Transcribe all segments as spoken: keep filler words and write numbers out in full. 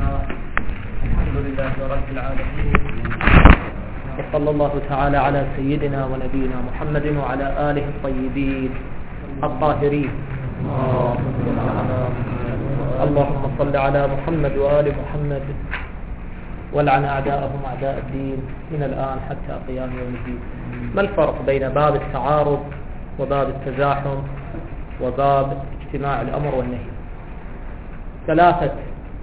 الله. الحمد لله رب العالمين، وصلى الله تعالى على سيدنا ونبينا محمد وعلى آله الطيبين الطاهرين. اللهم صل على محمد وآل محمد ولعن أعداءهم أعداء الدين من الآن حتى قيام يوم الدين. ما الفرق بين باب التعارض وباب التزاحم وباب اجتماع الأمر والنهي؟ ثلاثة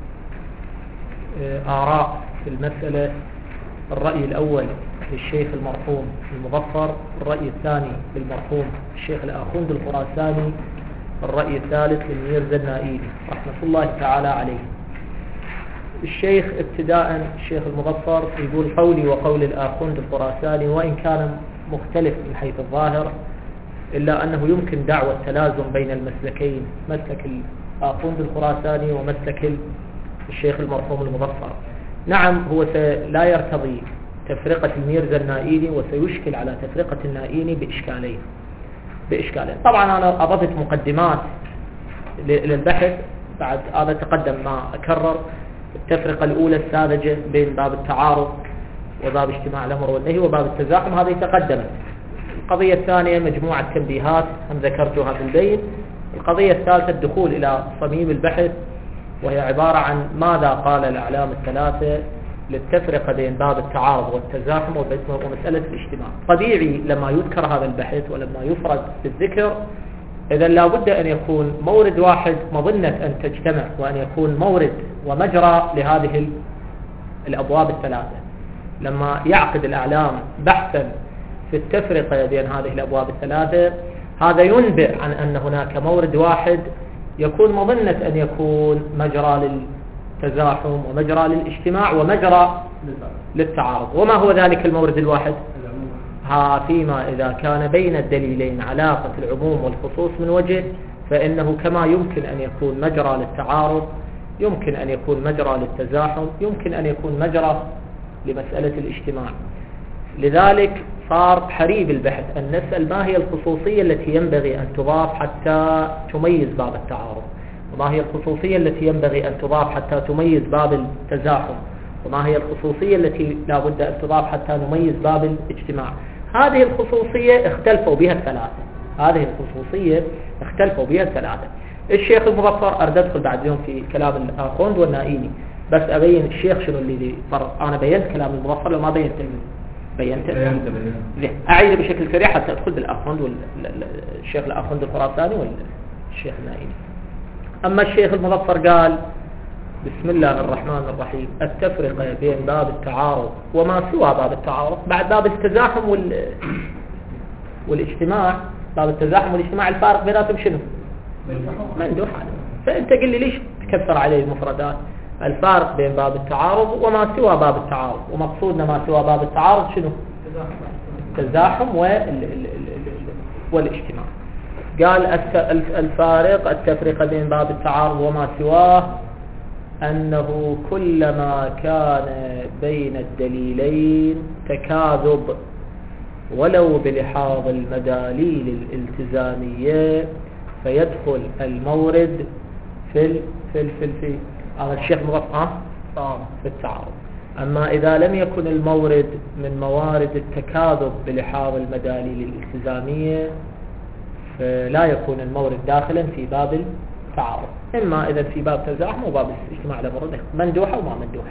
آراء في المسألة. الرأي الأول للشيخ المرحوم المظفر، الرأي الثاني للمرحوم الشيخ الآخوند الخراساني، الرأي الثالث للميرزا النائلي رحمة الله تعالى عليه. الشيخ ابتداء الشيخ المظفر يقول قولي وقول الآخوند الخراساني وإن كان مختلف من حيث الظاهر، إلا أنه يمكن دعوى التلازم بين المسلكين، مسلك الآخوند الخراساني ومسلك الشيخ المرحوم المظفر. نعم، هو لا يرتضي تفرقة الميرزا النائلي وسيشكل على تفرقة النائلي بإشكالين بإشكالين طبعا أنا أضفت مقدمات للبحث بعد هذا تقدم ما أكرر. التفرقة الأولى الساذجة بين باب التعارض وباب اجتماع الأمر والنهي وباب التزاحم هذه تقدمت. القضية الثانية مجموعة تنبيهات هم ذكرتها في البيت. القضية الثالثة الدخول إلى صميم البحث، وهي عبارة عن ماذا قال الأعلام الثلاثة للتفرقة بين باب التعارض والتزاحم ومسألة الاجتماع. طبيعي لما يذكر هذا البحث ولما يفرد بالذكر، إذا لا بد أن يكون مورد واحد مظنة أن تجتمع، وأن يكون مورد ومجرى لهذه الأبواب الثلاثة. لما يعقد الأعلام بحثا في التفرقة بين هذه الأبواب الثلاثة، هذا ينبئ عن أن هناك مورد واحد يكون مظنة أن يكون مجرى للتزاحم ومجرى للاجتماع ومجرى للتعارض. وما هو ذلك المورد الواحد؟ ها فيما إذا كان بين الدليلين علاقة العموم والخصوص من وجه، فإنه كما يمكن أن يكون مجرى للتعارض، يمكن أن يكون مجرى للتزاحم، يمكن أن يكون مجرى لمسألة الاجتماع. لذلك صار حريب البحث أن نسأل ما هي الخصوصية التي ينبغي أن تضاف حتى تميز باب التعارض، وما هي الخصوصية التي ينبغي أن تضاف حتى تميز باب التزاحم، وما هي الخصوصية التي لا بد أن تضاف حتى نميز باب الاجتماع. هذه الخصوصية اختلفوا بها الثلاثة هذه الخصوصية اختلفوا بها الثلاثة. الشيخ المظفر أريد أدخل بعد اليوم في كلام الآخوند والنائلي، بس أبين الشيخ شنو اللي فرق. أنا بينت كلام المظفر لو ما بينت بينت بينت أعيد بشكل سريع حتى أدخل بالآخوند والشيخ الآخوند الخراساني والشيخ النائلي. أما الشيخ المظفر قال بسم الله الرحمن الرحيم: التفرقة بين باب التعارض وما سوى باب التعارض بعد باب التزاحم وال... والاجتماع. باب التزاحم والاجتماع الفارق بيناتهم شنو؟ مندوح. فأنت قل لي ليش تكثر عليه المفردات؟ الفارق بين باب التعارض وما سوى باب التعارض، ومقصودنا ما سوى باب التعارض شنو؟ التزاحم وال... والاجتماع. قال الفارق التفرقة بين باب التعارض وما سواه أنه كلما كان بين الدليلين تكاذب ولو بلحاظ المداليل الالتزامية فيدخل المورد في ال في ال في ال في هذا الشيخ مغفى في التعارض. أما إذا لم يكن المورد من موارد التكاذب بلحاظ المداليل الالتزامية فلا يكون المورد داخلا في باب التعارض، إما إذا في باب تزاحم وباب اجتماع الأمر مندوحة وما مندوحة.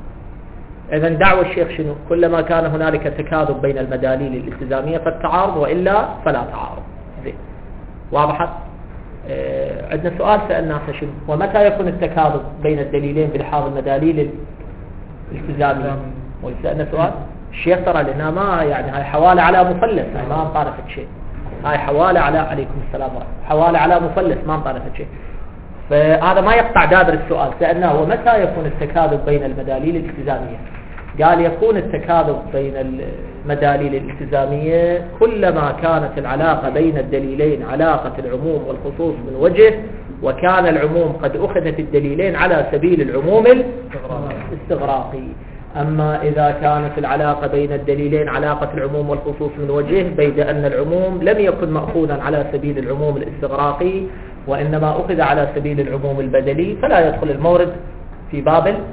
إذن دعوة الشيخ شنو؟ كلما كان هنالك تكاذب بين المداليل الالتزامية فالتعارض، وإلا فلا تعارض. زين، واضحة؟ اه عندنا سؤال سألناه شنو؟ ومتى يكون التكاذب بين الدليلين بلحاظ المداليل الالتزامية؟ وسألنا سؤال الشيخ ترى لنا ما يعني هاي حوالة على مثلث، هاي ما انطرفت شيء، هاي حوالة على عليكم السلام ورحمة حوالة على مثلث ما انطرفت شيء. فهذا ما يقطع دابر السؤال. سألناه ومتى يكون التكاذب بين المداليل الالتزامية؟ قال يكون التكاذب بين المداليل الالتزامية كلما كانت العلاقة بين الدليلين علاقة العموم والخصوص من وجه، وكان العموم قد أخذت الدليلين على سبيل العموم الاستغراقي. أما إذا كانت العلاقة بين الدليلين علاقة العموم والخصوص من وجه، بيد أن العموم لم يكن مأخوذا على سبيل العموم الاستغراقي وإنما أخذ على سبيل العموم البدلي، فلا يدخل المورد في باب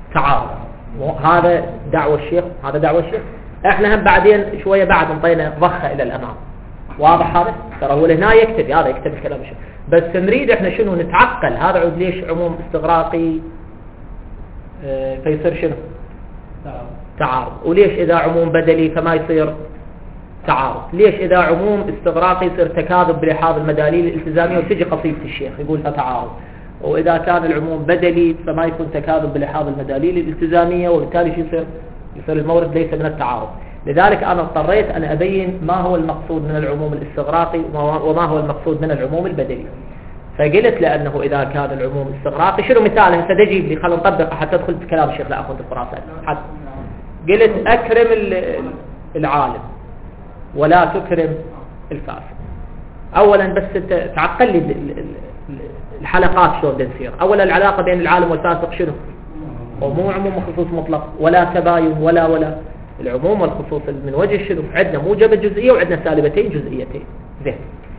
تعارض. هذا دعوة الشيخ، هذا دعوة الشيخ. احنا هم بعدين شوية بعد انطينا ضخة الى الامام. واضح هذا؟ ترى هو هنا يكتب، هذا يكتب الكلام الشيخ، بس نريد احنا شنو نتعقل. هذا عود ليش عموم استغراقي اه فيصير شنو تعارض، وليش اذا عموم بدلي فما يصير تعارض، ليش اذا عموم استغراقي يصير تكاذب بلحاظ المداليل الالتزامية وتجي قصيدة الشيخ يقول فتعارض، واذا كان العموم بدلي فما يكون تكاذب بلحاظ المداليل الالتزامية، وبالتالي شو يصير؟ يصير المورد ليس من التعارض. لذلك انا اضطريت ان ابين ما هو المقصود من العموم الاستغراقي وما هو المقصود من العموم البدلي. فقلت لانه اذا كان العموم استغراقي شنو مثال هسه تجيب لي، خلينا نطبق حتى ادخل في كلام الشيخ لا اخذ الخراسان. قلت اكرم العالم ولا تكرم الفاسد. اولا بس تعقل لي الحلقات شلون بنصير. اولا العلاقه بين العالم والفاسق شنو؟ ومو عموم وخصوص مطلق ولا تباين ولا ولا العموم والخصوص من وجه شنو؟ عندنا موجبه جزئيه وعندنا سالبتين جزئيتين. زين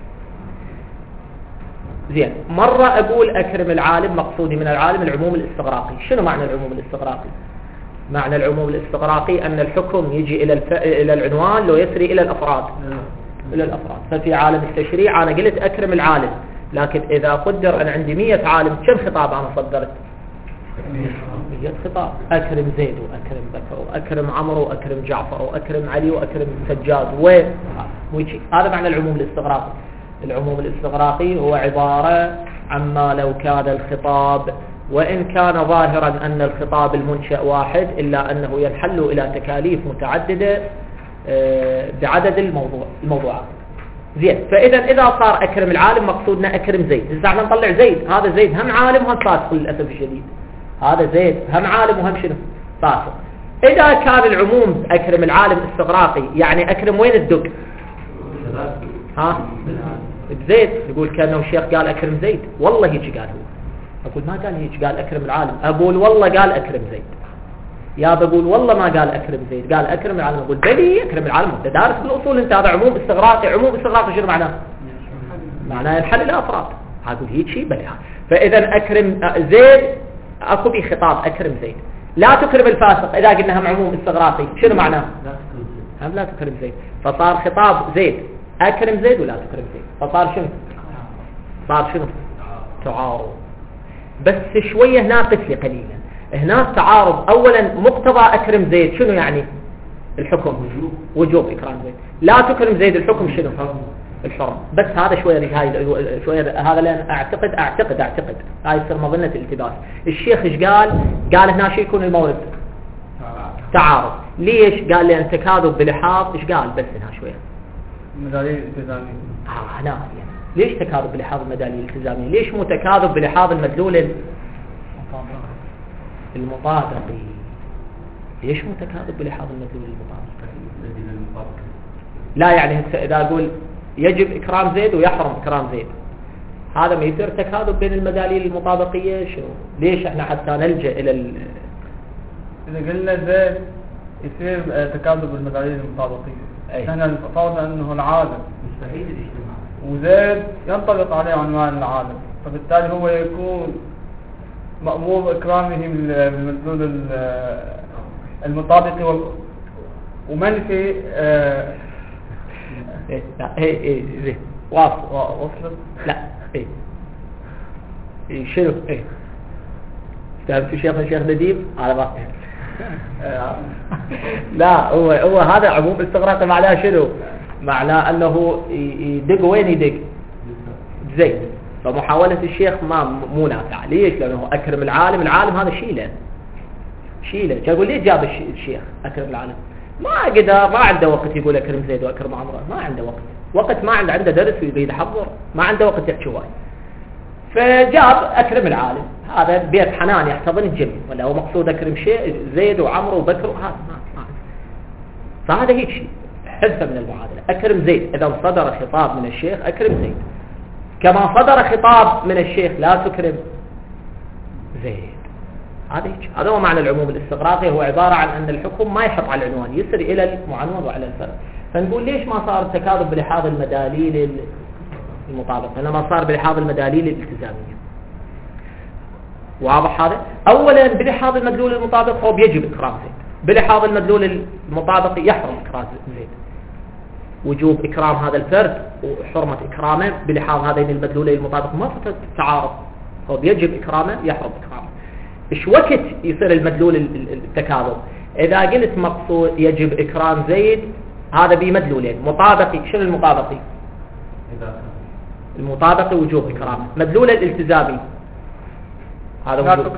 زين مره اقول اكرم العالم مقصودي من العالم العموم الاستغراقي. شنو معنى العموم الاستغراقي؟ معنى العموم الاستغراقي ان الحكم يجي الى الف... الى العنوان لو يسري الى الافراد الى الافراد. ففي عالم التشريع انا قلت اكرم العالم، لكن اذا قدر انا عندي مية عالم كم خطاب انا صدرت؟ مية خطاب. اكرم زيد واكرم بكر واكرم عمرو واكرم جعفر واكرم علي واكرم سجاد و هذا معنى العموم الاستغراقي. العموم الاستغراقي هو عبارة عما لو كان الخطاب وإن كان ظاهرا أن الخطاب المنشأ واحد إلا أنه ينحل إلى تكاليف متعددة بعدد الموضوع الموضوعات. زين فإذا إذا صار أكرم العالم مقصودنا أكرم زيد. إذا احنا نطلع زيد، هذا زيد هم عالم وهم فاسق للأسف الشديد. هذا زيد هم عالم وهم شنو؟ فاسق. إذا كان العموم أكرم العالم استغراقي يعني أكرم وين الدق؟ ها؟ زيد. يقول كأنه الشيخ قال أكرم زيد، والله هيك قال هو. أقول ما قال هيك، قال أكرم العالم. أقول والله قال أكرم زيد. يا بقول والله ما قال أكرم زيد، قال أكرم العالم. أقول بلي أكرم العالم، أنت دارس بالأصول أنت. هذا عموم استغراقي. عموم استغراقي شنو معناه؟ معناه ينحل الأفراد. أقول هيك شيء بلي. فإذا أكرم زيد أكو بي خطاب أكرم زيد. لا تكرم الفاسق إذا قلنا هم عموم استغراقي شنو معناه؟ هم لا تكرم زيد. فصار خطاب زيد أكرم زيد ولا تكرم زيد، فصار شنو؟ صار شنو؟ تعارض. بس شوية ناقص لي قليلا. هناك تعارض. أولا مقتضى أكرم زيد شنو يعني؟ الحكم وجوب إكرام زيد. لا تكرم زيد الحكم شنو؟ الحرم. بس هذا شوية هاي شوية هذا لأن أعتقد أعتقد أعتقد هاي يصير مظنة الالتباس. الشيخ إيش قال؟ قال هنا شو يكون المورد؟ تعارض. ليش؟ قال لأن تكاذب بلحاظ. إيش قال؟ بس هنا شوية مداليل التزامية. آه هنا يعني. ليش تكاذب بلحاظ المداليل الالتزامية؟ ليش مو تكاذب بلحاظ المدلول المطابقي؟ ليش مو تكاذب بلحاظ المدلول المطابقي؟ لا يعني إذا أقول يجب إكرام زيد ويحرم إكرام زيد، هذا ما يصير تكاذب بين المداليل المطابقية. شو ليش احنا حتى نلجأ إلى ال... إذا قلنا زيد يصير تكاذب بالمداليل المطابقية. احنا فرضنا أنه العالم مستحيل الاجتماع وزيد ينطبق عليه عنوان العالم، فبالتالي هو يكون مأمور بإكرامه بالمدلول المطابقي ومنفي. اه ايه لا ايه ايه زين واصل وصلت. لا ايه ايه شنو ايه استهبت شيخ الشيخ نديم على ما لا هو هو هذا عموم استغراقي. معناه شنو؟ معناه انه يدق وين يدق؟ زين. فمحاولة الشيخ ما مو نافعة. ليش؟ لانه اكرم العالم. العالم هذا شيله شيله. اقول ليش جاب الشيخ اكرم العالم؟ ما قدر، ما عنده وقت يقول اكرم زيد واكرم عمرو. ما عنده وقت وقت ما عنده عنده درس ويريد يحضر، ما عنده وقت يحكي وايد. فجاب اكرم العالم. هذا بيت حنان يحتضن الجميع، ولا هو مقصود اكرم شيء زيد وعمرو وبكر وهذا ما, ما فهذا هيك شيء حذفه من المعادله. اكرم زيد اذا صدر خطاب من الشيخ اكرم زيد، كما صدر خطاب من الشيخ لا تكرم زيد. هذا هيك. هذا هو معنى العموم الاستغراقي. هو عباره عن ان الحكم ما يحط على العنوان، يسري الى المعنون وعلى الفرد. فنقول ليش ما صار تكاذب بلحاظ المداليل المطابقة، انما صار بلحاظ المداليل الالتزامية. واضح هذا؟ أولا بلحاظ المدلول المطابق هو بيجب إكرام زيد، بلحاظ المدلول المطابق يحرم إكرام زيد، وجوب إكرام هذا الفرد وحرمة إكرامه بلحاظ هذين المدلولين المطابق ما في تعارض، هو بيجب إكرامه يحرم إكرامه. إيش وقت يصير المدلول التكاذب؟ إذا قلت مقصود يجب إكرام زيد هذا بمدلولين مطابقي. شنو المطابقي؟ المطابقي وجوب إكرامه. مدلول الالتزامي هذا وجوب.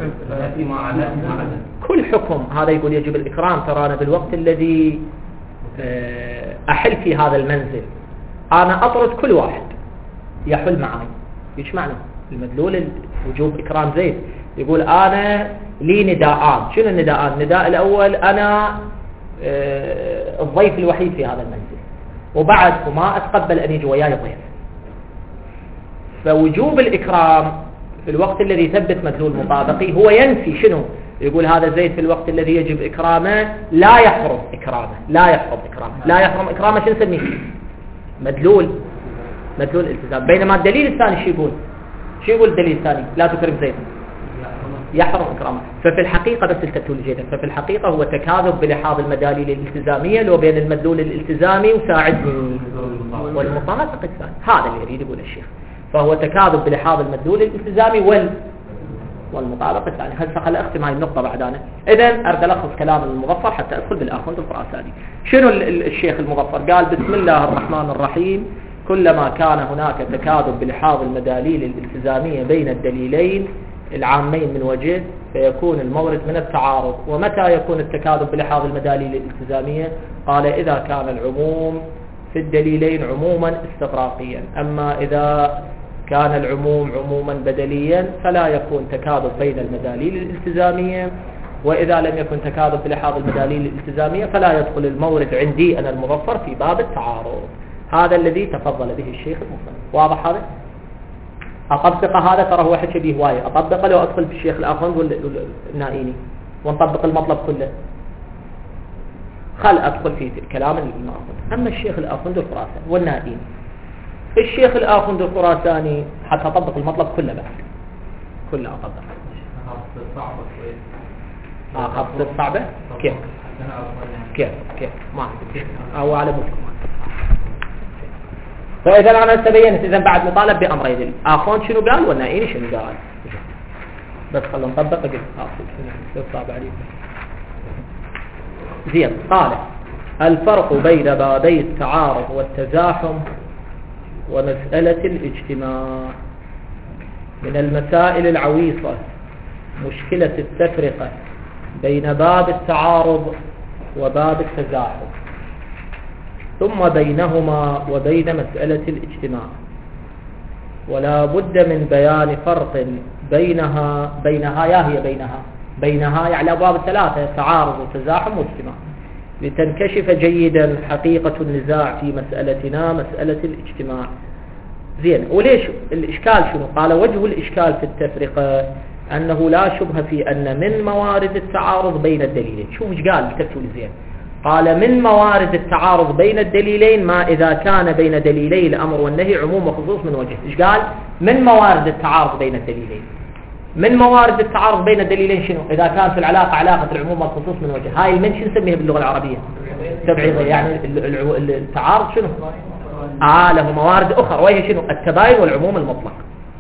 كل حكم هذا يقول يجب الإكرام. ترى أنا بالوقت الذي أحل في هذا المنزل أنا أطرد كل واحد يحل معي. إيش معنى المدلول وجوب إكرام زيد؟ يقول أنا لي نداءان. شنو النداءان؟ النداء الأول أنا الضيف الوحيد في هذا المنزل وبعد وما أتقبل أن يجي وياي ضيف. فوجوب الإكرام في الوقت الذي ثبت مدلول مطابقي هو ينفي شنو؟ يقول هذا زيد في الوقت الذي يجب إكرامه لا يحرم إكرامه، لا يحرم إكرامه، لا يحرم إكرامه. شنو نسميه؟ مدلول مدلول التزام. بينما الدليل الثاني شو يقول؟ شو يقول الدليل الثاني؟ لا تكرم زيد يحرم إكرامه. ففي الحقيقة بس التبتول جيدا، ففي الحقيقة هو تكاذب بلحاظ المداليل الالتزامية لو بين المدلول الالتزامي وساعدني والمطابق الثاني. هذا اللي يريد يقول الشيخ. فهو تكاذب بلحاظ المدلول الالتزامي وال والمطابق الثاني. هل سقل أختم هاي النقطة بعد أنا. إذن أرد ألخص كلام المظفر حتى أدخل بالآخوند الخراساني. شنو الشيخ المظفر قال؟ بسم الله الرحمن الرحيم. كلما كان هناك تكاذب بلحاظ المداليل الالتزامية بين الدليلين العامين من وجه فيكون المورد من التعارض. ومتى يكون التكاذب بلحاظ المداليل الالتزامية؟ قال إذا كان العموم في الدليلين عموما استغراقيا. أما إذا كان العموم عموما بدليا فلا يكون تكاذب بين المداليل الالتزامية. وإذا لم يكن تكاذب بلحاظ المداليل الالتزامية فلا يدخل المورد عندي أنا المظفر في باب التعارض. هذا الذي تفضل به الشيخ المصنف. واضح هذا؟ أطبق هذا. ترى هو حكي به هواية. أطبق لو أدخل في الشيخ الآخوند والنائيني ونطبق المطلب كله. خل أدخل في كلام الآخوند. أما الشيخ الآخوند الخراساني والنائيني، الشيخ الآخوند الخراساني حتى أطبق المطلب كله بس كله أطبق. آه خط صعبة كيف كيف كيف ما عندي أو على مفهوم. فإذا أنا تبينت إذا بعد مطالب بأمرين. الآخوند شنو قال والنائيني شنو قال؟ بس خلنا نطبق قلت آخر صعب عليك. زين. قال الفرق بين بابي التعارض والتزاحم ومسألة الاجتماع. من المسائل العويصة مشكلة التفرقة بين باب التعارض وباب التزاحم ثم بينهما وبين مسألة الاجتماع. ولا بد من بيان فرق بينها بينها يا هي بينها بينها يعني أبواب الثلاثة تعارض وتزاحم واجتماع لتنكشف جيدا حقيقة النزاع في مسألتنا مسألة الاجتماع. زين. وليش الإشكال شنو؟ قال وجه الإشكال في التفرقة أنه لا شبهة في أن من موارد التعارض بين الدليلين. شوف ايش قال التفصيل زين. قال من موارد التعارض بين الدليلين ما إذا كان بين دليلي الأمر والنهي عموم وخصوص من وجه. ايش قال؟ من موارد التعارض بين الدليلين. من موارد التعارض بين الدليلين شنو؟ إذا كانت العلاقة علاقة العموم والخصوص من وجه. هاي المن شو نسميها باللغة العربية؟ تبعيضية. يعني التعارض شنو؟ آه له موارد أخرى وهي شنو؟ التباين والعموم المطلق.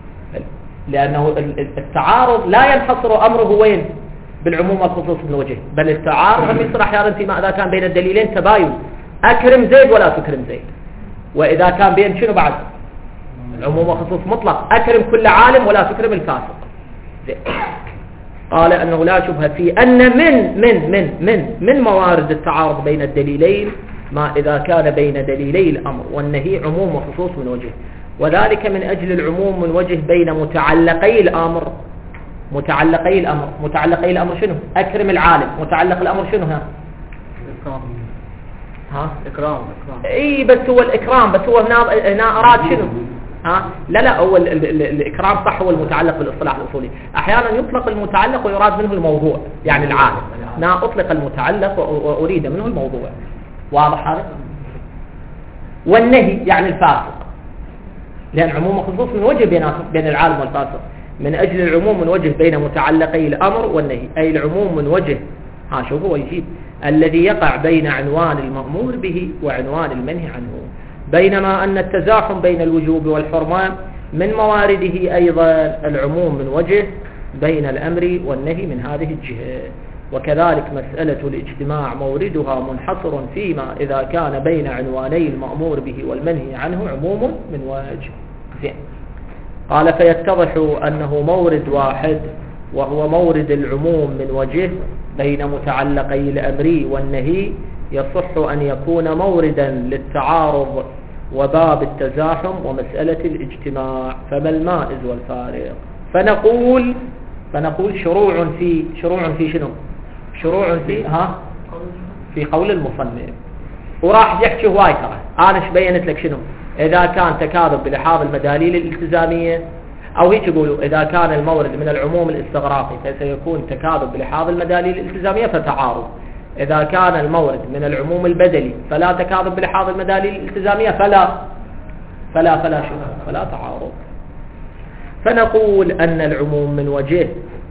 لأنه التعارض لا ينحصر أمره وين؟ بالعموم والخصوص من وجه. بل التعارض هم يصير أحيانا فيما إذا كان بين الدليلين تباين. أكرم زيد ولا تكرم زيد. وإذا كان بين شنو بعد؟ عموم وخصوص مطلق. أكرم كل عالم ولا تكرم الفاسق. زين. قال أنه لا شبهة في أن من من من من من موارد التعارض بين الدليلين ما إذا كان بين دليلي الأمر والنهي عموم وخصوص من وجه. وذلك من أجل العموم من وجه بين متعلقي الأمر. متعلقي الأمر متعلقي الأمر شنو؟ أكرم العالم. متعلق الأمر شنو؟ ها إكرام. ها إكرام إكرام. إيه بس هو الإكرام. بس هو هنا هنا أراد شنو؟ ها لا لا هو ال ال ال الإكرام صح هو المتعلق بالاصطلاح الأصولي. أحيانا يطلق المتعلق ويراد منه الموضوع يعني العالم. أنا أطلق المتعلق وأريد منه الموضوع. واضح هذا؟ والنهي يعني الفاسق. لأن عموم خصوص من وجه بين بين العالم والفاسق. من أجل العموم من وجه بين متعلقي الأمر والنهي، أي العموم من وجه، ها شوف هو يجيب الذي يقع بين عنوان المأمور به وعنوان المنهي عنه، بينما أن التزاحم بين الوجوب والحرمان من موارده أيضا العموم من وجه بين الأمر والنهي من هذه الجهة. وكذلك مسألة الاجتماع موردها منحصر فيما إذا كان بين عنواني المأمور به والمنهي عنه عموم من وجه. زين. قال فيتضح أنه مورد واحد وهو مورد العموم من وجه بين متعلقي الأمر والنهي، يصح أن يكون موردا للتعارض وباب التزاحم ومسألة الاجتماع، فما المائز والفارق؟ فنقول فنقول شروع في شروع في شنو؟ شروع في ها في قول المصنف، وراح يحكي هواي ترى انا ايش بينت لك شنو؟ اذا كان تكاذب بلحاظ المداليل الالتزاميه، او هيك يقولوا اذا كان المورد من العموم الاستغراقي فسيكون تكاذب بلحاظ المداليل الالتزاميه فتعارض، اذا كان المورد من العموم البدلي فلا تكاذب بلحاظ المداليل الالتزاميه فلا فلا فلا شنو؟ فلا تعارض. فنقول ان العموم من وجه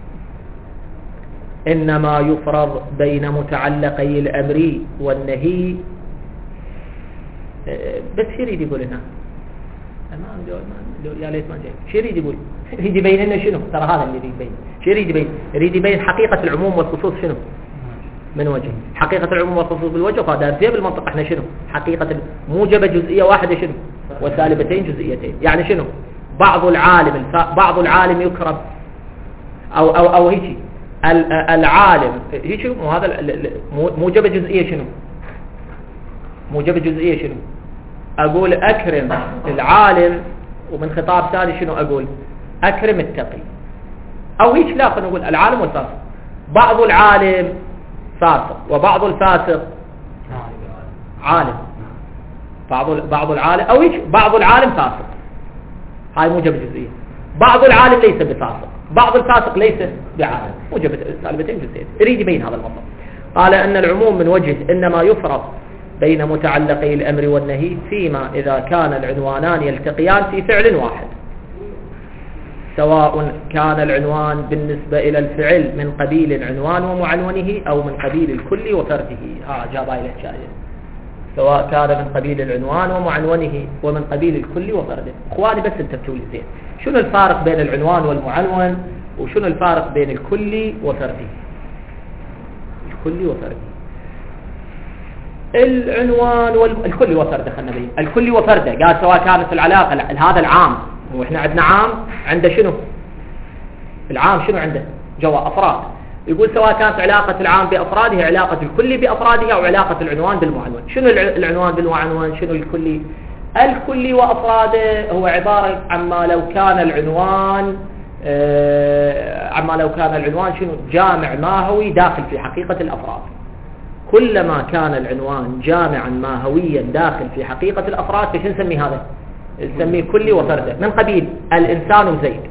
إنما يفرض بين متعلقي الأمر والنهي. بس شو يريد يقول هنا؟ يا ليت ما جاي. شو يريد يقول؟ يريد يبين لنا شنو؟ ترى هذا اللي يريد يبين. شو يريد يبين؟ يريد يبين حقيقة العموم والخصوص شنو؟ من وجه. حقيقة العموم والخصوص بالوجه، فهذا في بالمنطق احنا شنو؟ حقيقة موجبة جزئية واحدة شنو؟ وسالبتين جزئيتين. يعني شنو؟ بعض العالم الف... بعض العالم يكرم أو أو أو هيك. العالم هيك مو هذا موجبة جزئية شنو؟ موجبة جزئية شنو؟ أقول أكرم العالم، ومن خطاب ثاني شنو أقول؟ أكرم التقي. أو هيك لا، خلينا نقول العالم والفاسق. بعض العالم فاسق وبعض الفاسق عالم. بعض بعض العالم أو هيك بعض العالم فاسق، هاي موجبة جزئية. بعض العالم ليس بفاسق، بعض الفاسق ليس بعالم، موجبة سالبتين جزئيتين. يريد يبين هذا المطلب. قال أن العموم من وجه إنما يفرض بين متعلقي الأمر والنهي فيما إذا كان العنوانان يلتقيان في فعل واحد، سواء كان العنوان بالنسبة إلى الفعل من قبيل العنوان ومعنونه أو من قبيل الكل وفرده. آه جاب إلى الشاهد، سواء كان من قبيل العنوان ومعنونه ومن قبيل الكل وفرده. إخواني بس انتبهوا لي زين، شنو الفارق بين العنوان والمعنون، وشنو الفارق بين الكل وفرده؟ الكل وفرده. العنوان والكل وفرده، خلنا نبين الكل وفرده. قال سواء كانت العلاقة هذا العام، واحنا عندنا عام عنده شنو؟ العام شنو عنده؟ جوا أفراد. يقول سواء كانت علاقة العام بأفراده علاقة الكل بأفراده أو علاقة العنوان بالمعنون. شنو العنوان بالمعنون؟ شنو الكلي؟ الكلي وأفراده هو عبارة عما لو كان العنوان آه عما لو كان العنوان شنو؟ جامع ماهوي داخل في حقيقة الأفراد. كلما كان العنوان جامعا ماهويا داخل في حقيقة الأفراد فش نسمي هذا؟ نسميه كلي وفرده. من قبيل الإنسان وزيد،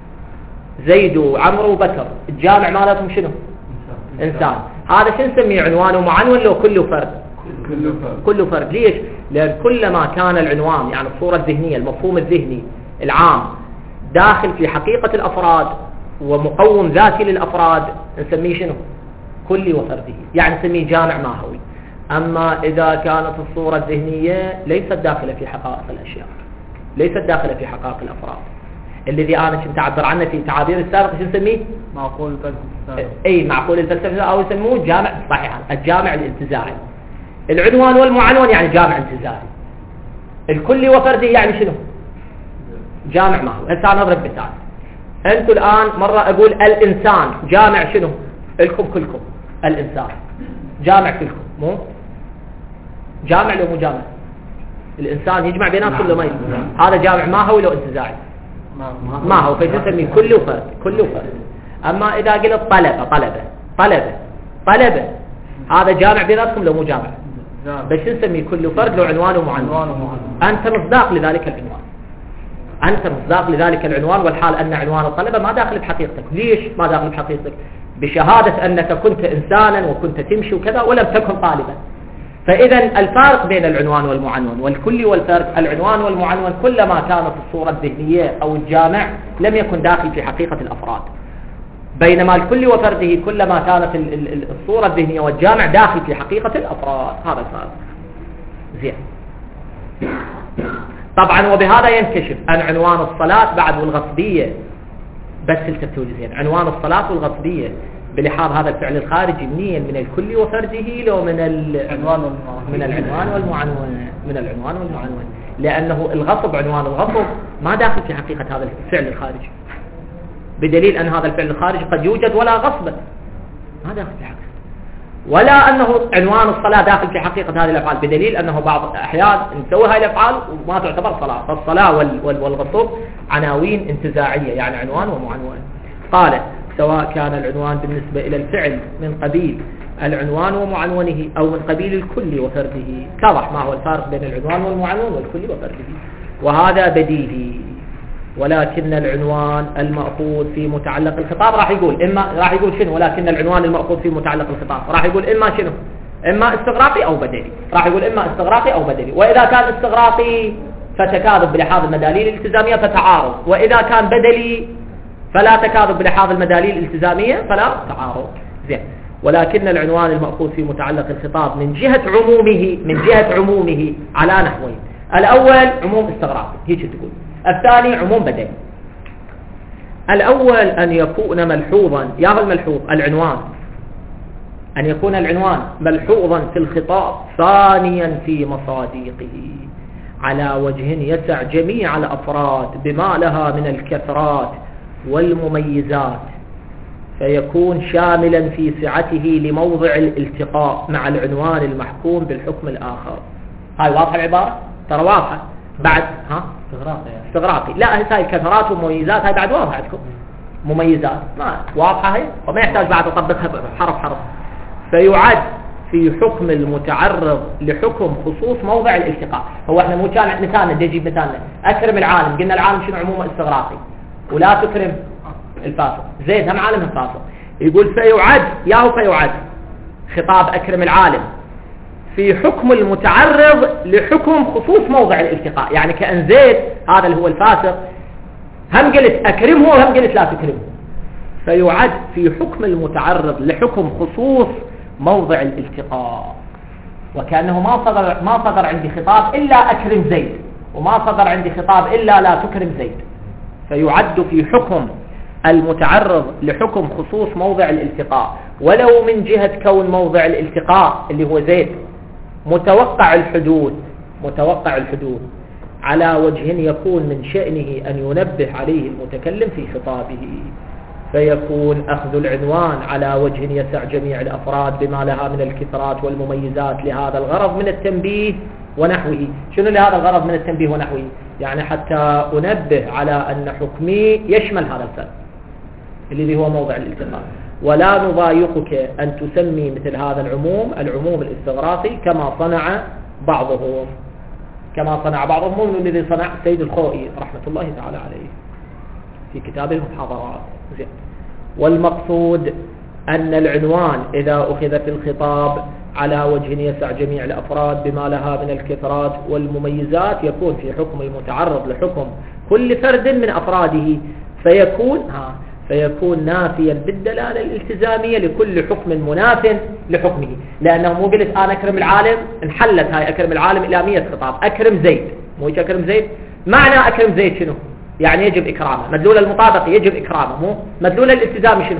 زيد وعمر وبكر، الجامع مالتهم شنو؟ إنسان. هذا شو نسميه؟ عنوان ومعنون لو كله فرد؟ كله فرد. كله فرد. ليش؟ لأن كلما كان العنوان يعني الصورة الذهنية المفهوم الذهني العام داخل في حقيقة الأفراد ومقوم ذاتي للأفراد نسميه شنو؟ كلي وفردي، يعني نسميه جامع ماهوي. أما إذا كانت الصورة الذهنية ليست داخلة في حقائق الأشياء، ليست داخلة في حقائق الأفراد، الذي أنا كنت أعبر عنه في تعابير السابقة شو نسميه؟ معقول الفلسفة. أي معقول الفلسفة، أو يسموه جامع صحيحا الجامع الانتزاعي. العنوان والمعنون يعني جامع انتزاعي. الكلي وفردي يعني شنو؟ جامع ماهوي. هسه أنا أضرب مثال. أنتوا الآن مرة أقول الإنسان جامع شنو؟ الكم كلكم. الإنسان جامع كلكم، مو جامع لو مو جامع؟ الإنسان يجمع بيناتكم ولا ما يجمع؟ هذا جامع ماهوي لو انتزاعي؟ ما هو، فايش نسميه؟ كل وفرد. كل وفرد. أما إذا قلت طلبة طلبة طلبة طلبة هذا جامع بيناتكم لو مو جامع؟ بس نسميه كل فرد لو عنوان ومعنون. أنت مصداق لذلك العنوان، أنت مصداق لذلك العنوان، والحال أن عنوان الطلبة ما داخل بحقيقتك. ليش ما داخل بحقيقتك؟ بشهادة أنك كنت إنسانا وكنت تمشي وكذا ولم تكن طالبا، فإذا الفارق بين العنوان والمعنون والكلي والفرد، العنوان والمعنون كلما كانت الصورة الذهنية أو الجامع لم يكن داخل في حقيقة الأفراد، بينما الكلي وفرده كلما كانت الصورة الذهنية والجامع داخل في حقيقة الأفراد. هذا الفارق. زين. طبعا وبهذا ينكشف أن عنوان الصلاة بعد والغصبية، بس التفتوا زين، عنوان الصلاة والغصبية بلحاظ هذا الفعل الخارجي منين؟ من الكل وفرده لو من العنوان من العنوان والمعنون من العنوان والمعنون لأنه الغصب، عنوان الغصب ما داخل في حقيقة هذا الفعل الخارجي، بدليل أن هذا الفعل الخارجي قد يوجد ولا غصبا، ما داخل في حقيقة، ولا أنه عنوان الصلاة داخل في حقيقة هذه الأفعال، بدليل أنه بعض الأحيان نسوي هذه الأفعال وما تعتبر صلاة، فالصلاة والغصب عناوين انتزاعية، يعني عنوان ومعنون. قال سواء كان العنوان بالنسبة إلى الفعل من قبيل العنوان ومعنونه أو من قبيل الكل وفرده، اتضح ما هو الفارق بين العنوان والمعنون والكل وفرده، وهذا بديهي. ولكن العنوان المأخوذ في متعلق الخطاب راح يقول إما راح يقول شنو؟ ولكن العنوان المأخوذ في متعلق الخطاب راح يقول إما شنو؟ إما استغراقي أو بدلي، راح يقول إما استغراقي أو بدلي، وإذا كان استغراقي فتكاذب بلحاظ المداليل الالتزامية فتعارض، وإذا كان بدلي فلا تكاذب بلحاظ المداليل الالتزامية فلا تعارض. زين. ولكن العنوان المأخوذ في متعلق الخطاب من جهة عمومه من جهة عمومه على نحوين: الأول عموم استغراقي، هيك تقول، الثاني عموم بدلي. الأول أن يكون ملحوظا، يا هو الملحوظ العنوان، أن يكون العنوان ملحوظا في الخطاب ثانيا في مصادقه على وجه يسع جميع الأفراد بما لها من الكثرات والمميزات، فيكون شاملا في سعته لموضع الالتقاء مع العنوان المحكوم بالحكم الآخر. هاي واضحة العبارة؟ ترى واضحة. بعد ها استغراقي يعني. استغراقي لا، هاي الكثرات والمميزات هاي بعد واضحة عندكم، مميزات ما واضحة هي، وما يحتاج بعد أطبقها حرف حرف. فيعد في حكم المتعرض لحكم خصوص موضع الالتقاء. هو احنا مو كان مثالنا، بدي اجيب مثالنا اكرم العالم، قلنا العالم شنو عمومه استغراقي، ولا تكرم الفاسق، زيد هم عالم هم فاسق. يقول فيعد، ياهو فيعد خطاب أكرم العالم في حكم المتعرض لحكم خصوص موضع الالتقاء، يعني كأن زيد هذا اللي هو الفاسق هم قلت أكرمه وهم قلت لا تكرمه، فيعد في حكم المتعرض لحكم خصوص موضع الالتقاء، وكأنه ما صدر ما صدر عندي خطاب إلا أكرم زيد، وما صدر عندي خطاب إلا لا تكرم زيد، فيعد في حكم المتعرض لحكم خصوص موضع الالتقاء، ولو من جهة كون موضع الالتقاء اللي هو زيد متوقع الحدوث متوقع الحدوث على وجه يكون من شأنه أن ينبه عليه المتكلم في خطابه، فيكون أخذ العنوان على وجه يسع جميع الأفراد بما لها من الكثرات والمميزات لهذا الغرض من التنبيه ونحوه. شنو لهذا الغرض من التنبيه ونحوه؟ يعني حتى أنبه على أن حكمي يشمل هذا الفرد اللي هو موضع الالتقاء، ولا نضايقك أن تسمي مثل هذا العموم العموم الاستغراقي كما صنع بعضهم كما صنع بعضهم من الذي صنع سيد الخوئي رحمة الله تعالى عليه في كتابه المحاضرات. والمقصود أن العنوان إذا أخذ في الخطاب على وجه يسع جميع الأفراد بما لها من الكثرات والمميزات يكون في حكم المتعرض لحكم كل فرد من أفراده، فيكون ها فيكون نافيا بالدلالة الالتزامية لكل حكم مناف لحكمه، لأنه مو قلت أنا أكرم العالم انحلت هاي أكرم العالم إلى مية خطاب، أكرم زيد مو يجي أكرم زيد، معنى أكرم زيد شنو؟ يعني يجب إكرامه، مدلول المطابق يجب إكرامه، مو مدلول الالتزام شنو؟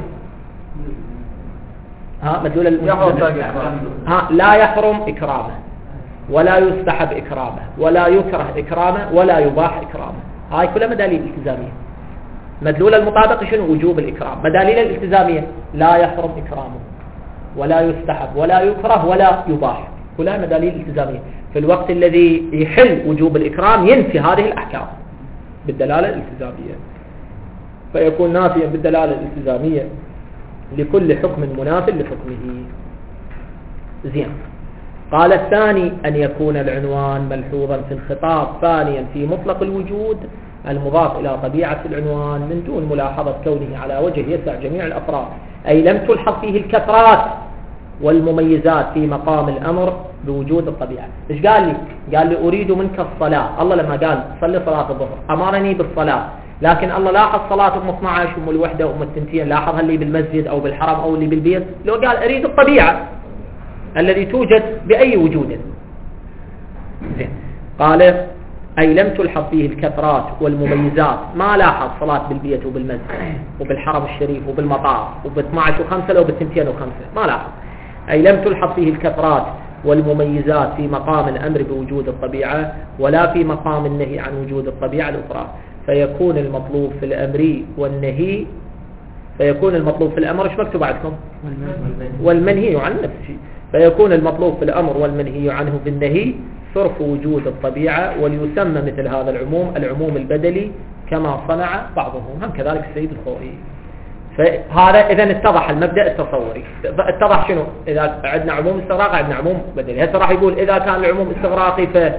ها مدلول الالتزام ها لا يحرم إكرامه ولا يستحب إكرامه ولا يكره إكرامه ولا يباح إكرامه، هاي كلها مداليل الالتزامية. مدلول المطابق شنو؟ وجوب الإكرام. مداليل الالتزامية لا يحرم إكرامه ولا يستحب ولا يكره ولا يباح، كلها مداليل الالتزامية. في الوقت الذي يحل وجوب الإكرام ينفي هذه الأحكام بالدلالة الالتزامية، فيكون نافيا بالدلالة الالتزامية لكل حكم مناف لحكمه. زين. قال الثاني أن يكون العنوان ملحوظا في الخطاب ثانيا في مطلق الوجود المضاف إلى طبيعة العنوان من دون ملاحظة كونه على وجه يسع جميع الأفراد، أي لم تلحظ فيه الكثرات والمميزات في مقام الأمر بوجود الطبيعة. إيش قال لي؟ قال لي أريد منك الصلاة. الله لما قال صلي صلاة الظهر أمرني بالصلاة، لكن الله لاحظ صلاة أم اثني عشر وأم الوحدة وأم الثنتين، لاحظها اللي بالمسجد أو بالحرم أو اللي بالبيت. لو قال أريد الطبيعة الذي توجد بأي وجود. زين. قال أي لم تلحظ فيه الكثرات والمميزات، ما لاحظ صلاة بالبيت وبالمسجد وبالحرم الشريف وبالمطار وب12 وخمسة لو بالثنتين وخمسة، ما لاحظ. أي لم تلحظ فيه الكثرات والمميزات في مقام الأمر بوجود الطبيعة ولا في مقام النهي عن وجود الطبيعة الأخرى، فيكون المطلوب في الأمر والنهي فيكون المطلوب في الأمر ايش مكتوب عندكم؟ والمنهي عن نفس الشيء. فيكون المطلوب في الأمر والمنهي عنه في النهي صرف وجود الطبيعة، وليسمى مثل هذا العموم العموم البدلي كما صنع بعضهم، هم كذلك السيد الخوئي. فهذا إذا اتضح المبدأ التصوري. اتضح شنو؟ إذا عندنا عموم استغراقي عندنا عموم بدلي. هسه راح يقول إذا كان العموم استغراقي ف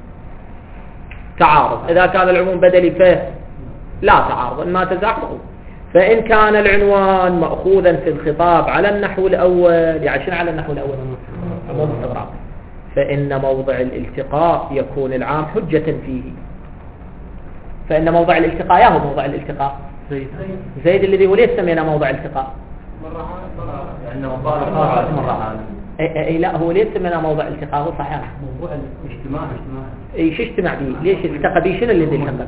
تعارض، إذا كان العموم بدلي ف لا تعارض، ما تزاحموا. فإن كان العنوان مأخوذا في الخطاب على النحو الأول، يعني شنو على النحو الأول؟ عموم استغراقي، فإن موضع الالتقاء يكون العام حجة فيه. فإن موضع الالتقاء، يا هو موضع الالتقاء زيد, زيد الذي هو ليش سمينا موضع الالتقاء؟ مرة لأنه قال مرة أي, أي لا هو ليش سمينا موضع الالتقاء؟ هو صحيح موضوع الاجتماع اجتماع أي شو اجتمع به؟ ليش التقى به؟ شنو الذي يخبر؟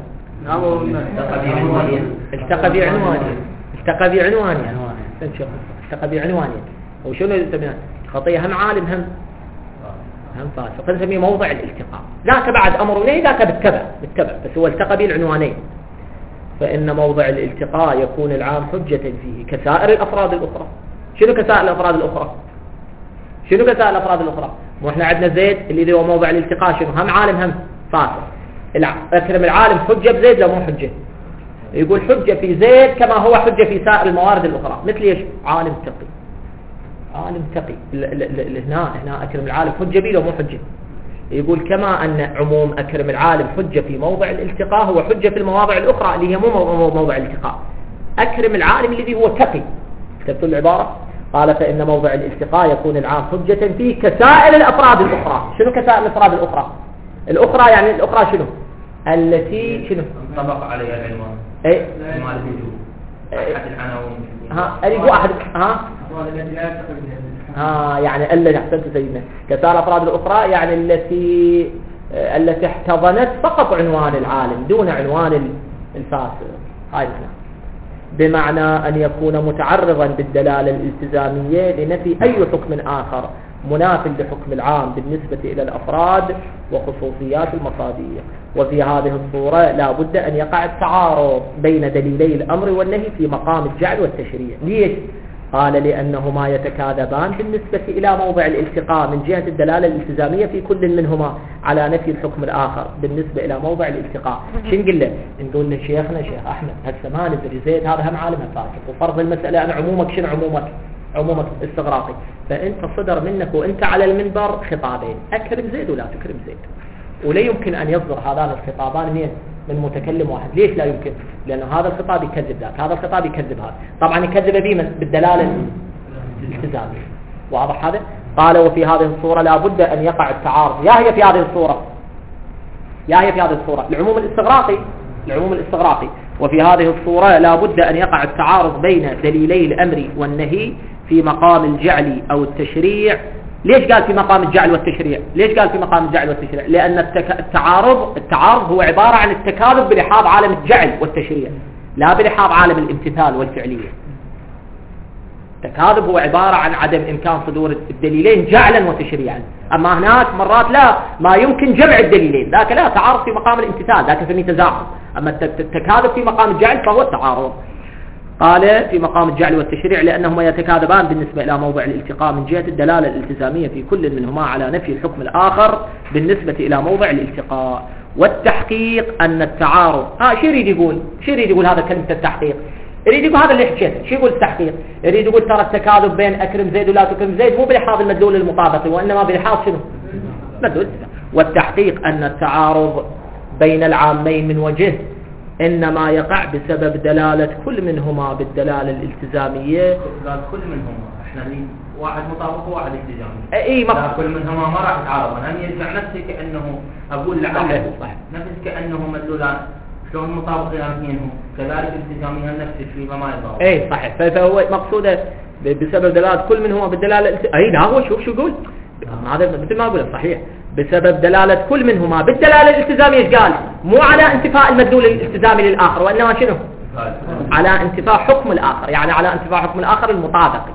التقى بعنوانه التقى بعنوانه التقى بعنوانه وشنو سمينا؟ خطية هم عالم هم هم فاسق، نسميه موضع الالتقاء. ذاك بعد أمر ونهي، ذاك بالتبع بالتبع بس هو التقى به العنوانين. فإن موضع الالتقاء يكون العام حجة فيه كسائر الأفراد الأخرى. شنو كسائر الأفراد الأخرى؟ شنو كسائر الأفراد الأخرى؟ وإحنا عندنا زيد اللي هو موضع الالتقاء شنو؟ هم عالم هم فاسق. أكرم العالم حجة بزيد لا مو حجة؟ يقول حجة في زيد كما هو حجة في سائر الموارد الأخرى. مثل إيش؟ عالم تقي، عالم تقي. هنا هنا أكرم العالم حجة بي لو مو حجة. يقول كما أن عموم أكرم العالم حجة في موضع الالتقاء هو حجة في المواضع الأخرى اللي هي مو موضع الالتقاء. أكرم العالم الذي هو تقي. كتبت العبارة. قال فإن موضع الالتقاء يكون العام حجة فيه كسائر الأفراد الأخرى. شنو كسائر الأفراد الأخرى؟ الأخرى يعني الأخرى شنو؟ التي شنو؟ انطبق عليها العنوان. إيه؟ عنوان الوجود. أحد العناوين. ها أريد واحد ها. ها يعني الذي أحسنت سيدنا كسائر الأفراد الأخرى يعني التي التي احتضنت فقط عنوان العالم دون عنوان الفاسد. هاي معنى. بمعنى أن يكون متعرضا بالدلالة الالتزامية لنفي أي حكم آخر مناف لحكم العام بالنسبة إلى الأفراد وخصوصيات المصادية. وفي هذه الصورة لا بد أن يقع التعارض بين دليلي الأمر والنهي في مقام الجعل والتشريع. ليش؟ قال لأنهما يتكاذبان بالنسبة إلى موضع الالتقاء من جهة الدلالة الالتزامية في كل منهما على نفي الحكم الآخر بالنسبة إلى موضع الالتقاء. شو نقول له؟ نقول له شيخنا شيخ أحمد هسه ما نزل زيد هذا هم عالم فاسق، وفرض المسألة أنا عمومك شنو عمومك؟ عمومك استغراقي. فأنت صدر منك وأنت على المنبر خطابين، أكرم زيد ولا تكرم زيد، ولا يمكن أن يصدر هذان الخطابان من من متكلم واحد. ليش لا يمكن؟ لأنه هذا الخطاب يكذب ذاك، هذا الخطاب يكذب هذا، طبعا يكذب به بالدلالة الالتزامية. واضح هذا؟ قال وفي هذه الصورة لا بد أن يقع التعارض. يا هي في هذه الصورة يا هي في هذه الصورة العموم الاستغراقي العموم الاستغراقي وفي هذه الصورة لا بد أن يقع التعارض بين دليلي الأمر والنهي في مقام الجعل أو التشريع. ليش قال في مقام الجعل والتشريع؟ ليش قال في مقام الجعل والتشريع؟ لأن التعارض التعارض هو عبارة عن التكاذب بلحاظ عالم الجعل والتشريع لا بلحاظ عالم الامتثال والفعلية. التكاذب هو عبارة عن عدم إمكان صدور الدليلين جعلا وتشريعا. أما هناك مرات لا، ما يمكن جمع الدليلين، ذاك لا تعارض في مقام الامتثال، ذاك يسميه تزاحم. أما التكاذب في مقام الجعل فهو التعارض. قال في مقام الجعل والتشريع لأنهما يتكاذبان بالنسبة إلى موضع الالتقاء من جهة الدلالة الالتزامية في كل منهما على نفي الحكم الآخر بالنسبة إلى موضع الالتقاء. والتحقيق أن التعارض ها شو يريد يقول؟ شو يريد يقول هذا كلمة التحقيق؟ يريد يقول هذا اللي حكيته. شو يقول التحقيق؟ يريد يقول ترى التكاذب بين أكرم زيد ولا تكرم زيد مو بلحاظ المدلول المطابقي، وإنما بلحاظ شنو؟ مدلول. والتحقيق أن التعارض بين العامين من وجه إنما يقع بسبب دلالة كل منهما بالدلالة الالتزامية. كل منهما احنا واحد مطابق وواحد التزامي. اي لا كل منهما ما راح يتعارض، انا يرجع نفسي كانه اقول لعله نفس كانه مدلولان، شلون مطابقين اثنينهم كذلك التزاميها نفس الشيء فما يضار. اي صحيح، فهو مقصوده بسبب دلالة كل منهما بالدلالة الالت... اي لا هو شوف شو يقول هذا مثل ما اقول صحيح، بسبب دلالة كل منهما بالدلالة الالتزامية. ايش قال؟ مو على انتفاء المدلول الالتزامي للآخر، وإنما شنو؟ على انتفاء حكم الآخر، يعني على انتفاء حكم الآخر المطابقي.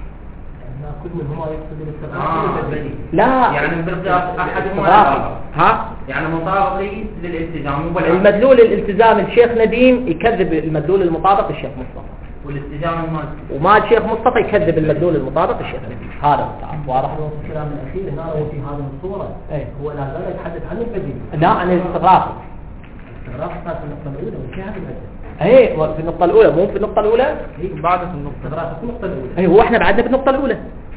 كل منهما يقصد الاستغراق. لا يعني بالضبط احدهما ها يعني مطابقي للالتزام. المدلول الالتزامي الشيخ نديم يكذب المدلول المطابق الشيخ مصطفى، والالتزام المالي وما الشيخ مصطفى يكذب المدلول المطابق الشيخ نديم. هذا التعارض واضح. الكلام الاخير هنا هو في هذه الصوره ايه هو لا زال يتحدث عن البديل، لا عن الاستغراق. الاستغراق صار في النقطه الاولى وفي هذا البديل. ايه في النقطه الاولى، مو في النقطه الاولى ايه بعد في النقطه الاستغراق في النقطه الاولى. ايه هو احنا بعدنا في النقطه الاولى.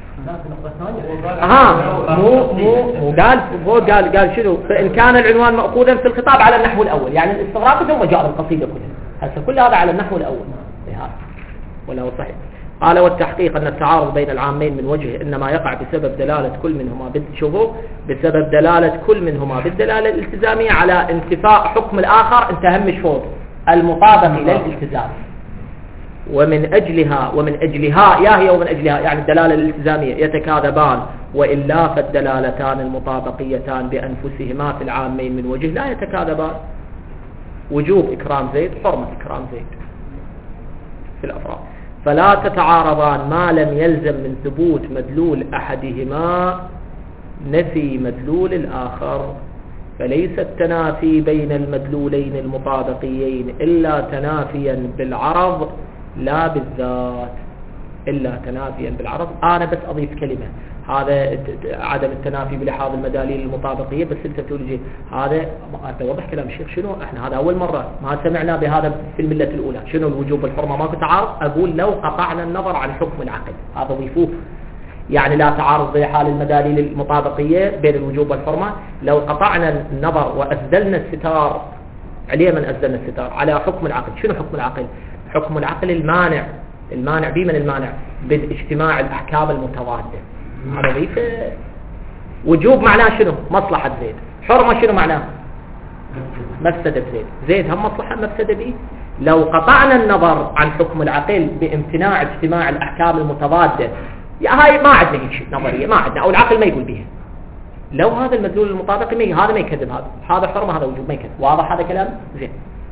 ها ها مو مو مو قال هو قال قال شنو؟ فإن كان العنوان مأخوذا في الخطاب على النحو الأول، يعني الاستغراق ثم جاء القصيدة كلها، هسه كل هذا على النحو الأول. هذا ولا هو صحيح؟ قال والتحقيق أن التعارض بين العامين من وجه إنما يقع بسبب دلالة كل منهما بد شوفوا بسبب دلالة كل منهما بالدلالة الالتزامية على انتفاء حكم الآخر. انت همش فوق المطابق إلى الالتزام، ومن أجلها ومن أجلها يا هي ومن أجلها يعني الدلالة الالتزامية يتكاذبان، وإلا فالدلالتان المطابقيتان بأنفسهما في العامين من وجه لا يتكاذبان. وجوب إكرام زيد حرمة إكرام زيد في الأفراد، فلا تتعارضان ما لم يلزم من ثبوت مدلول أحدهما نفي مدلول الآخر، فليس التنافي بين المدلولين المطابقيين إلا تنافيا بالعرض لا بالذات، إلا تنافيا بالعرض. أنا بس أضيف كلمة، هذا عدم التنافي بلحاظ المداليل المطابقية، بس أنت تقول لي هذا توضح كلام الشيخ شنو؟ احنا هذا أول مرة ما سمعنا بهذا في الملة الأولى. شنو الوجوب والحرمة ما في تعارض؟ أقول لو قطعنا النظر عن حكم العقل، هذا ضيفوه، يعني لا تعارض بحال المداليل المطابقية بين الوجوب والحرمة. لو قطعنا النظر وأسدلنا الستار عليه من أسدلنا الستار على حكم العقل. شنو حكم العقل؟ حكم العقل المانع، المانع بمن المانع؟ باجتماع الأحكام المتضادة. هذا ضيف. وجوب معناه شنو؟ مصلحة زيد. حرمة شنو معناه؟ مفسدة زيد. زيد هم مصلحة مفسدة به. لو قطعنا النظر عن حكم العقل بامتناع اجتماع الأحكام المتضادة، هاي ما عندنا هيك شيء نظرية، ما عندنا، أو العقل ما يقول بها. لو هذا المدلول المطابق ما هذا ما يكذب، هذا هذا حرمة هذا وجوب ما يكذب. واضح هذا كلام زين.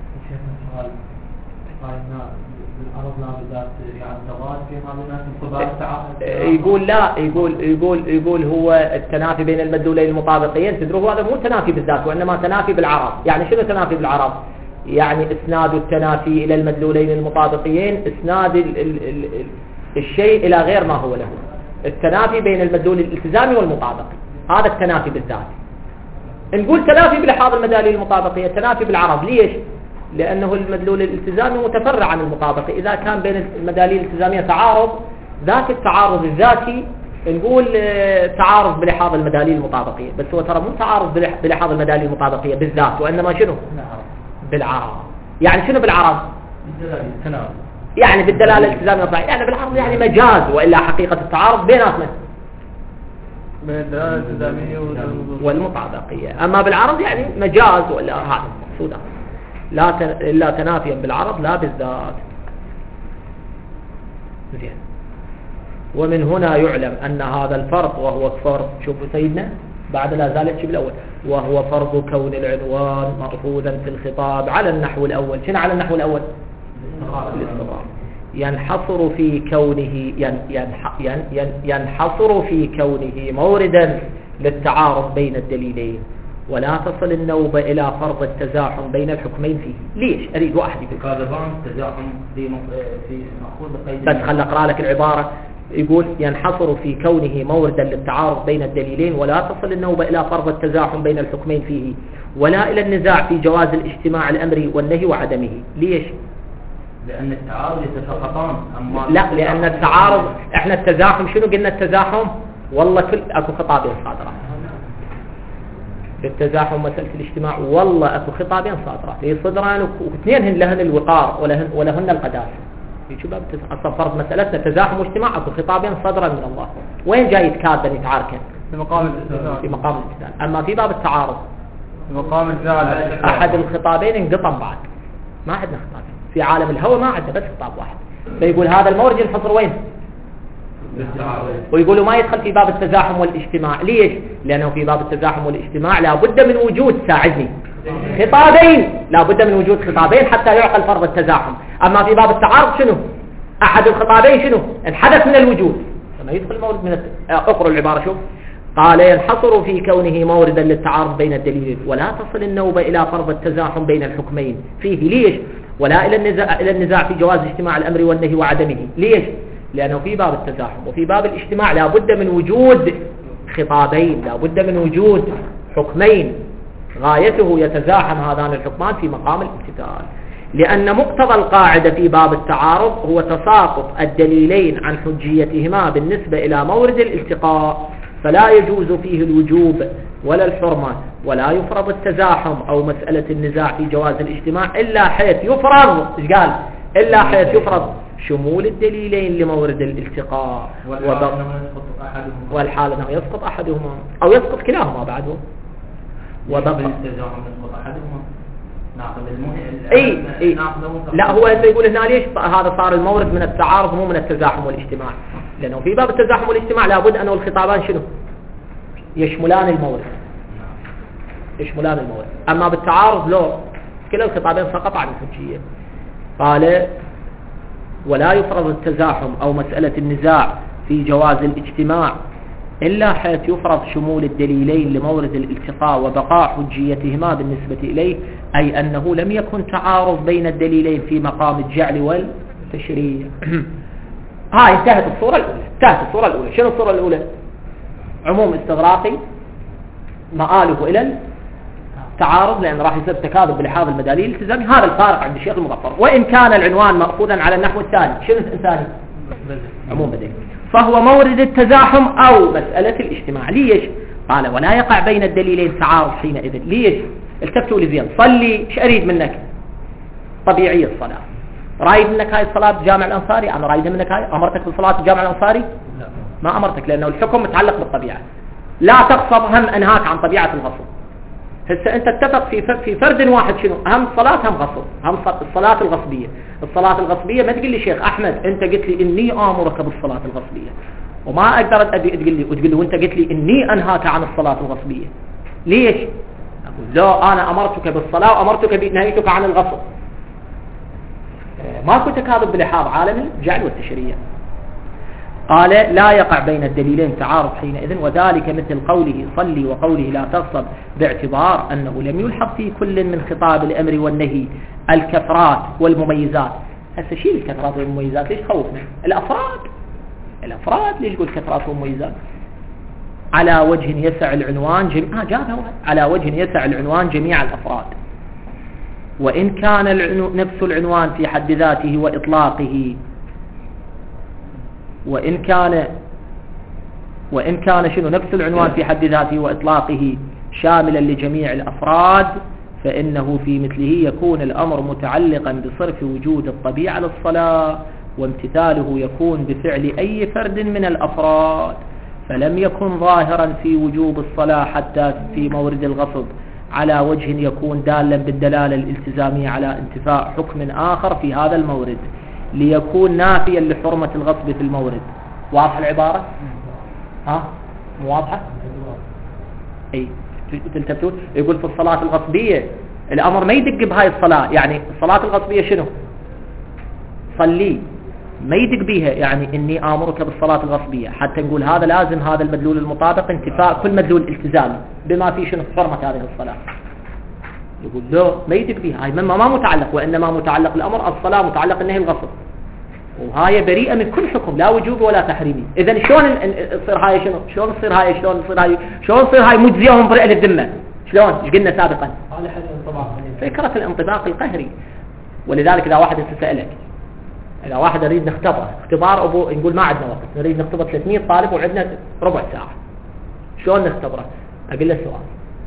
يقول لا، يقول يقول يقول هو التنافي بين المدلولين المطابقين، تدروا هذا مو تنافي بالذات وإنما تنافي بالعرض. يعني شنو تنافي بالعرض؟ يعني اسناد التنافي إلى المدلولين المطابقين، اسناد ال ال ال ال الشيء إلى غير ما هو له. التنافي بين المدلول الالتزامي والمطابقي، هذا التنافي بالذات. نقول تنافي بلحاظ المداليل المطابقية، تنافي بالعرض. ليش؟ لأنه المدلول الالتزامي متفرع عن المطابقي. إذا كان بين المداليل الالتزامية تعارض، ذاك التعارض الذاتي نقول تعارض بلحاظ المداليل المطابقية، بس هو ترى مو تعارض بلحاظ المداليل المطابقية بالذات، وإنما شنو؟ بالعرض. يعني شنو بالعرض؟ يعني بالدلالة الالتزامية والطاعة، يعني بالعرض يعني مجاز، وإلا حقيقة التعارض بيناتنا بين الدلالة الالتزامية والمطابقية. أما بالعرض يعني مجاز، وإلا هذا المقصود لا إلا تنافيا بالعرض لا بالذات. زين. ومن هنا يعلم أن هذا الفرق وهو فرق، شوفوا سيدنا بعد لا زالت شيء بالأول، وهو فرق كون العنوان مأخوذا في الخطاب على النحو الأول. شنو على النحو الأول؟ الاستغراق. ينحصر في كونه ينحصر في كونه موردا للتعارض بين الدليلين، ولا تصل النوبة إلى فرض التزاحم بين الحكمين فيه. ليش؟ أريد واحد يقول كاذبان تزاحم في في مأخوذ بقيد. بس خل أقرأ لك العبارة. يقول ينحصر في كونه موردا للتعارض بين الدليلين، ولا تصل النوبة إلى فرض التزاحم بين الحكمين فيه، ولا إلى النزاع في جواز الاجتماع الأمري والنهي وعدمه. ليش؟ لأن التعارض يتساقطان. أما لا، لأن التعارض احنا التزاحم شنو قلنا؟ التزاحم والله كل اكو خطابين صادرة. بالتزاحم مسألة الاجتماع والله اكو خطابين صادرات لي صدران واثنين لهن الوقار ولهن, ولهن القداسة في شباب اصلا فرض مسألتنا تزاحم واجتماع اكو خطابين صدرا من الله وين جاي يتكادن يتعاركن في مقام الامتثال في مقام الامتثال. اما في باب التعارض في مقام الزعل احد الخطابين انقطم بعد ما عندنا خطاب في عالم الهوى ما عندنا بس خطاب واحد فيقول هذا المورد ينحصر وين ويقولوا ما يدخل في باب التزاحم والاجتماع. ليش؟ لأنه في باب التزاحم والاجتماع لا بد من وجود ساعدني خطابين لا بد من وجود خطابين حتى يعقل فرض التزاحم. أما في باب التعارض شنو؟ أحد الخطابين شنو؟ انحدث من الوجود فما يدخل مورد من الت... أقرأ العبارة شوف قال ينحصر في كونه موردا للتعارض بين الدليلين ولا تصل النوبة إلى فرض التزاحم بين الحكمين فيه. ليش؟ ولا إلى النزاع, إلى النزاع في جواز اجتماع الأمر والنهي وعدمه. ليش؟ لأنه في باب التزاحم وفي باب الاجتماع لا بد من وجود خطابين لا بد من وجود حكمين غايته يتزاحم هذان الحكمان في مقام الامتثال. لأن مقتضى القاعدة في باب التعارض هو تساقط الدليلين عن حجيتهما بالنسبة إلى مورد الالتقاء فلا يجوز فيه الوجوب ولا الحرمة ولا يفرض التزاحم أو مسألة النزاع في جواز الاجتماع إلا حيث يفرض إيش قال إلا حيث يفرض شمول الدليلين لمورد الالتقاء والحال أنه يسقط أحدهما أو يسقط كلاهما بعده وبقى التزاحم يسقط أحدهما ناخذ المهم اي اي لا هو يقول هنا ليش هذا صار المورد من التعارض مو من التزاحم والاجتماع لأنه في باب التزاحم والاجتماع لابد أنه الخطابان شنو يشملان المورد يشملان المورد. أما بالتعارض لو كلا الخطابين سقط عن الحجية. قال ولا يفرض التزاحم أو مسألة النزاع في جواز الاجتماع إلا حيث يفرض شمول الدليلين لمورد الالتقاء وبقاء حجيتهما بالنسبة إليه أي أنه لم يكن تعارض بين الدليلين في مقام الجعل والتشريع. هاي انتهت الصورة الأولى. انتهت الصورة الأولى. شنو الصورة الأولى؟ عموم استغراقي مآله إلى التعارض لأن راح يصير تكاذب بلحاظ المداليل الالتزامي. هذا الفارق عند الشيخ المظفر. وإن كان العنوان مأخوذا على النحو الثاني شنو الثاني؟ عموم بديل فهو مورد التزاحم أو مسألة الاجتماع. ليش؟ قال ولا يقع بين الدليلين تعارض حينئذ. ليش؟ التفتوا لي زين صلي ايش أريد منك؟ طبيعية الصلاة. رايد منك هاي الصلاة بجامع الأنصاري؟ أنا رايد منك هاي أمرتك بالصلاة بجامع الأنصاري؟ لا ما أمرتك لأنه الحكم متعلق بالطبيعة. لا تغصب هم أنهاك عن طبيعة الغصب. هسه أنت اتفق في في فرد واحد شنو أهم صلاة هم غصب هم الصلاة الغصبية. الصلاة الغصبية ما تقول لي شيخ أحمد أنت قلت لي إني آمرك بالصلاة الغصبية وما أقدر تقول لي وتقول لي وأنت قلت لي إني أنهاك عن الصلاة الغصبية. ليش؟ أقول لا أنا أمرتك بالصلاة وأمرتك بنهيتك عن الغصب. ماكو تكاذب بلحاظ عالم الجعل والتشريع. قال لا يقع بين الدليلين تعارض حينئذ وذلك مثل قوله صلي وقوله لا تغصب باعتبار أنه لم يلحق في كل من خطاب الأمر والنهي الكثرات والمميزات. هسه شيل الكثرات والمميزات ليش خوفنا؟ الأفراد الأفراد ليش يقول كثرات ومميزات؟ على وجه يسع العنوان جميع آه جابها على وجه يسع العنوان جميع الأفراد وإن كان العنو... نفس العنوان في حد ذاته وإطلاقه وإن كان وإن كان شنو نفس العنوان في حد ذاته وإطلاقه شاملا لجميع الأفراد فإنه في مثله يكون الأمر متعلقا بصرف وجود الطبيعة للصلاة وامتثاله يكون بفعل أي فرد من الأفراد فلم يكن ظاهرا في وجوب الصلاة حتى في مورد الغصب على وجه يكون دالا بالدلالة الالتزامية على انتفاء حكم آخر في هذا المورد ليكون نافيا لحرمة الغصب في المورد. واضح العبارة؟ ها؟ مو واضحة؟ اي تلتفتون يقول في الصلاة الغصبية الأمر ما يدق بهاي الصلاة يعني الصلاة الغصبية شنو؟ صلي ما يدق بيها يعني إني آمرك بالصلاة الغصبية حتى نقول هذا لازم هذا المدلول المطابق انتفاء كل مدلول التزامي بما في شنو حرمة هذه الصلاة. يقول لا ما يدق بيها هاي ما متعلق وإنما متعلق الأمر الصلاة متعلق النهي الغصب وهاي بريئة من كل حكم لا وجوب ولا تحريمي. إذن شلون تصير هاي شنو شلون تصير هاي شلون تصير هاي شلون تصير هاي مجزية ومبرئة للذمة شلون ايش قلنا سابقا فكرة الانطباق القهري. ولذلك إذا واحد سألك إذا واحد نريد نختبره اختبار أبو نقول ما عندنا وقت نريد نختبر ثلاثمية طالب وعندنا ربع ساعة شلون نختبره؟ أقول له سؤال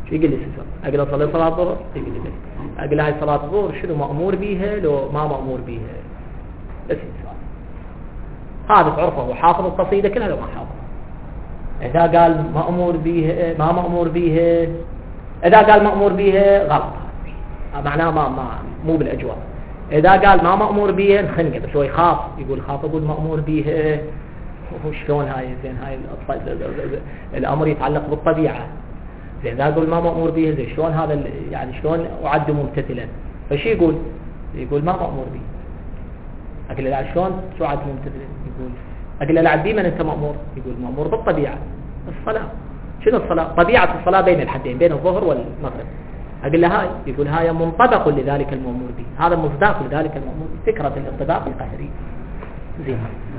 شو يقول لي استفسار؟ أقول له صلي صلاة الظهر يقول لي بس. أقول له هاي صلاة الظهر شنو مأمور بيها لو ما مأمور بيها؟ بس السؤال هذا تعرفه هو حافظ القصيدة كلها لو ما حافظ. إذا قال مأمور بيها ما مأمور بيها، إذا قال مأمور بيها غلط، معناه ما ما مو بالأجواء. إذا قال ما مأمور بيها نخنقه بس هو يخاف، يقول خاف أقول مأمور بيها وشلون هاي زين هاي الأمر يتعلق بالطبيعة. زين إذا أقول ما مأمور بيها زين شلون هذا يعني شلون أعد ممتثلا؟ فشي يقول يقول ما مأمور بيه. أقول له شلون شو عد ممتثلا؟ يقول أقول له لعب بي من أنت مأمور؟ يقول مأمور بالطبيعة. الصلاة شنو الصلاة؟ طبيعة الصلاة بين الحدين بين الظهر والمغرب. أقول له هاي يقول هاي منطبق لذلك المأمور به، هذا مصداق لذلك المأمور به، فكرة الانطباق القهري. زين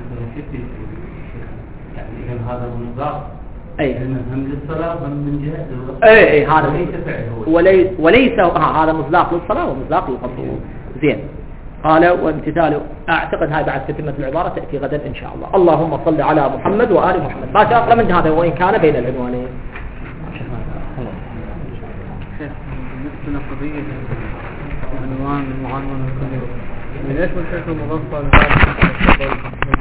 يعني هذا مصداق أي هم للصلاة هم من جهة أي أي هذا وليس وليس هذا مصداق للصلاة ومصداق للقصور. زين قال وامتثاله أعتقد هاي بعد تتمة العبارة تأتي غدا إن شاء الله. اللهم صل على محمد وآل محمد. ما شاء الله من هذا وإن كان بين العنوانين. بالنسبة لقضية عنوان المعنون الكبير ليش بالشكل المغفل